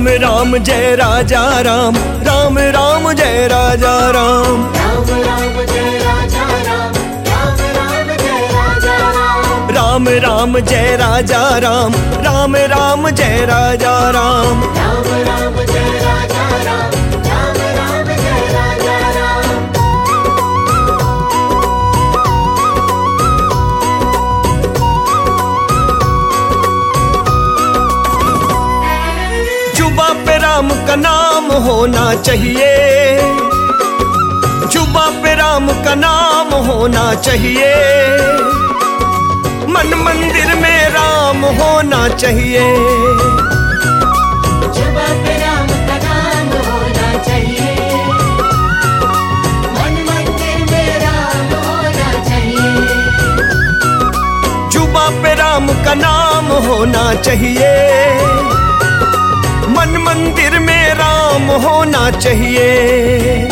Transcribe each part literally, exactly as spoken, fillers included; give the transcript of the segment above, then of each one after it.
राम राम जय राजा राम, राम राम जय राजा राम, राम राम जय राजा राम, राम राम जय राजा राम, राम राम जय राजा राम, राम राम जय राजा राम, राम राम जय राजा राम, राम राम जय राजा राम। जुबा पे राम का नाम होना चाहिए, जुबा पे राम का नाम होना चाहिए, मन मंदिर में राम होना चाहिए, जुबा पे राम का नाम होना चाहिए, मन मंदिर में राम होना चाहिए, जुबा पे राम का नाम होना चाहिए, मन मंदिर में राम होना चाहिए।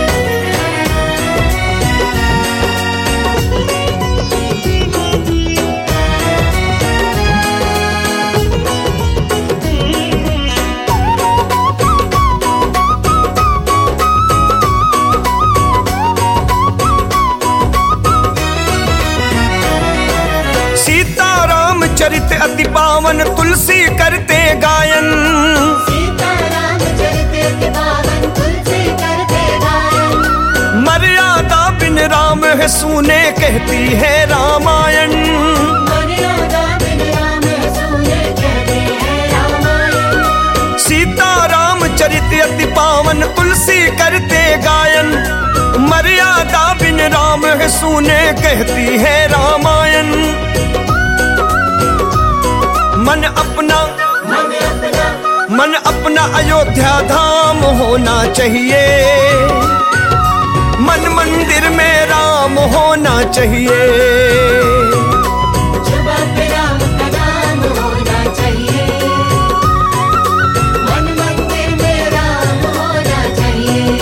सीताराम चरित अति पावन तुलसी करते गायन, सीताराम चरित अति पावन तुलसी करते गायन, मर्यादा बिन राम है सुने कहती है रामायण, मर्यादा बिन राम सुने कहते हैं रामायण, सीताराम चरित अति पावन तुलसी करते गायन, मर्यादा बिन राम है सुने कहती है रामायण। मन अपना मन अपना मन अपना अयोध्या धाम होना चाहिए, मन मंदिर में राम होना चाहिए, जुबा पे राम का नाम होना चाहिए, मन मंदिर में राम होना चाहिए।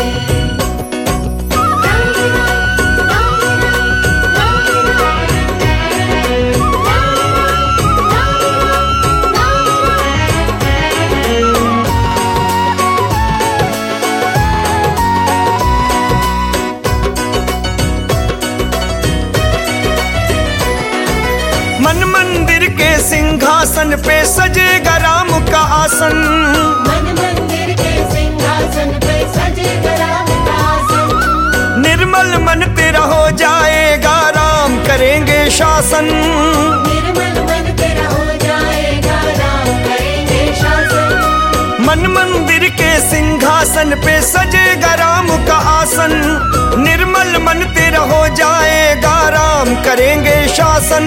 राम राम राम राम मन मंदिर के सिंहासन पे सजेगा राम का आसन, मन मंदिर के सिंहासन पे सजेगा राम का आसन, निर्मल मन तेरा हो जाएगा राम करेंगे शासन, निर्मल मन तेरा हो जाएगा राम करेंगे शासन, मन मंदिर के सिंहासन पे सजेगा राम का आसन, निर्मल मन तेरा हो जाएगा राम करेंगे शासन।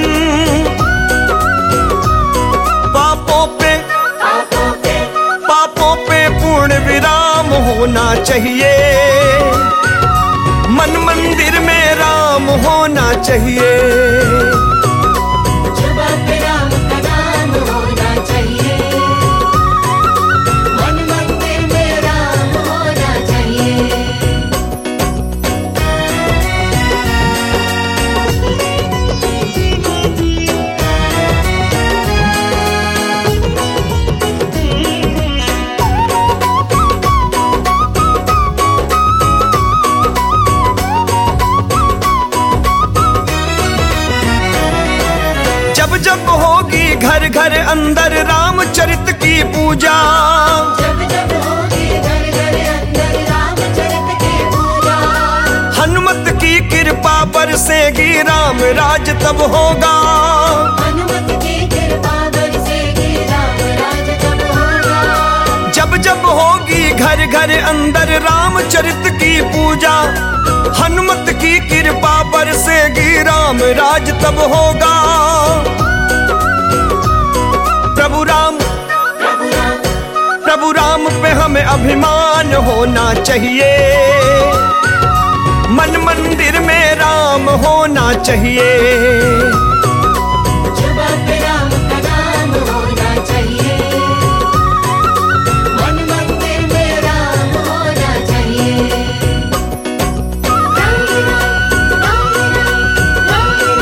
पापों पे पापों पे पापों पे पूर्ण विराम होना चाहिए, मन मंदिर में राम होना चाहिए, जुबा पे राम का नाम होना चाहिए, मन मंदिर में राम होना चाहिए। जब जब होगी घर घर अंदर रामचरित की पूजा, जब जब होगी घर घर अंदर रामचरित की पूजा, हनुमत की कृपा बरसेगी राम राज तब होगा, हनुमत की कृपा बरसेगी राम राज तब होगा, जब जब होगी घर घर अंदर रामचरित की पूजा, हनुमत की कृपा बरसेगी राम राज तब होगा। प्रभु राम प्रभु राम प्रभु राम पे हमें अभिमान होना चाहिए, मन मंदिर में राम होना चाहिए, जुबा पे राम का नाम होना चाहिए, मन मंदिर में राम होना चाहिए। राम राम राम राम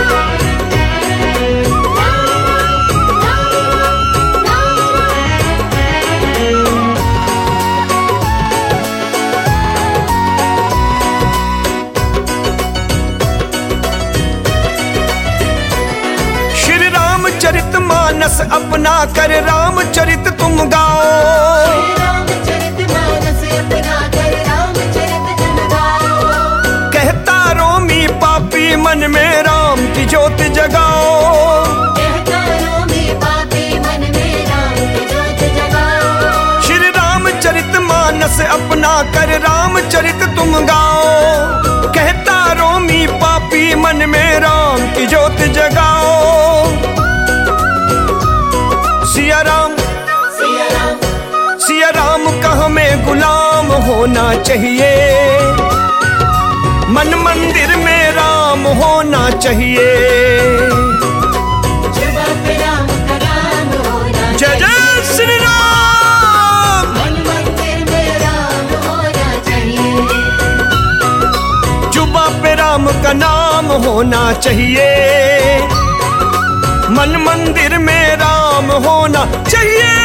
राम राम मानस अपना कर रामचरित तुम गाओ। रामचरित मानस अपना कर रामचरित तुम गाओ। कहता रोमी पापी मन में राम की ज्योत जगाओ। कहता रोमी पापी मन में राम की ज्योत जगाओ। श्री रामचरित मानस अपना कर रामचरित तुम गाओ। कहता रोमी पापी मन में राम की ज्योत जगाओ। सिया राम सिया राम सिया राम का हमें गुलाम होना चाहिए। मन मंदिर में राम होना चाहिए। जुबां पे राम का नाम होना जय जय श्री राम। मन मंदिर में राम होना चाहिए। जुबां पे राम का नाम होना चाहिए। मन मंदिर में राम होना चाहिए।